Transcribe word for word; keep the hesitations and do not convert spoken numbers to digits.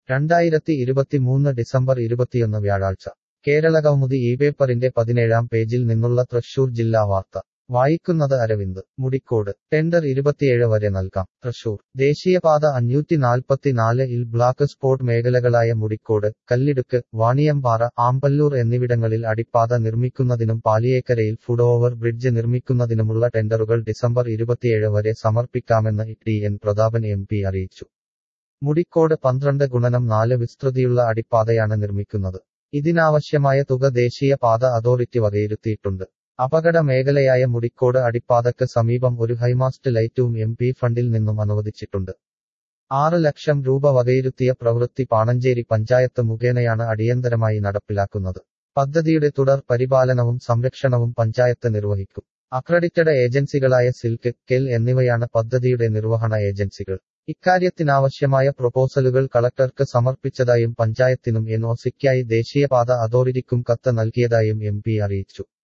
രണ്ടായിരത്തി ഇരുപത്തിമൂന്ന് ഡിസംബർ ഇരുപത്തിയൊന്ന് വ്യാഴാഴ്ച കേരളകൗമുദി ഈ പേപ്പറിന്റെ പതിനേഴാം പേജിൽ നിന്നുള്ള തൃശൂർ ജില്ലാ വാർത്ത വായിക്കുന്നത് അരവിന്ദ്. മുടിക്കോട് ടെൻഡർ ഇരുപത്തിയേഴ് വരെ നൽകാം. തൃശൂർ ദേശീയപാത അഞ്ഞൂറ്റി നാൽപ്പത്തിനാല് ഇൽ ബ്ലാക്ക് സ്പോട്ട് മേഖലകളായ മുടിക്കോട്, കല്ലിടുക്ക്, വാണിയമ്പാറ, ആമ്പല്ലൂർ എന്നിവിടങ്ങളിൽ അടിപ്പാത നിർമ്മിക്കുന്നതിനും പാലിയേക്കരയിൽ ഫുട് ഓവർ ബ്രിഡ്ജ് നിർമ്മിക്കുന്നതിനുമുള്ള ടെൻഡറുകൾ ഡിസംബർ ഇരുപത്തിയേഴ് വരെ സമർപ്പിക്കാമെന്ന് T N Prathapan M P അറിയിച്ചു. മുടിക്കോട് പന്ത്രണ്ട് ഗുണനം നാല് വിസ്തൃതിയുള്ള അടിപ്പാതയാണ് നിർമ്മിക്കുന്നത്. ഇതിനാവശ്യമായ തുക ദേശീയ പാത അതോറിറ്റി വകയിരുത്തിയിട്ടുണ്ട്. അപകട മേഖലയായ മുടിക്കോട് അടിപ്പാതയ്ക്ക് സമീപം ഒരു ഹൈമാസ്റ്റ് ലൈറ്റും എം പി ഫണ്ടിൽ നിന്നും അനുവദിച്ചിട്ടുണ്ട്. ആറ് ലക്ഷം രൂപ വകയിരുത്തിയ പ്രവൃത്തി പാണഞ്ചേരി പഞ്ചായത്ത് മുഖേനയാണ് അടിയന്തരമായി നടപ്പിലാക്കുന്നത്. പദ്ധതിയുടെ തുടർ പരിപാലനവും സംരക്ഷണവും പഞ്ചായത്ത് നിർവഹിക്കും. അക്രഡിറ്റഡ് ഏജൻസികളായ സിൽക്ക്, കെൽ എന്നിവയാണ് പദ്ധതിയുടെ നിർവഹണ ഏജൻസികൾ. ഇക്കാര്യത്തിനാവശ്യമായ പ്രൊപ്പോസലുകൾ കളക്ടർക്ക് സമർപ്പിച്ചതായും പഞ്ചായത്തിനും എൻ ഒ സിക്കായി ദേശീയപാത അതോറിറ്റിക്കും കത്ത് നൽകിയതായും എം പി അറിയിച്ചു.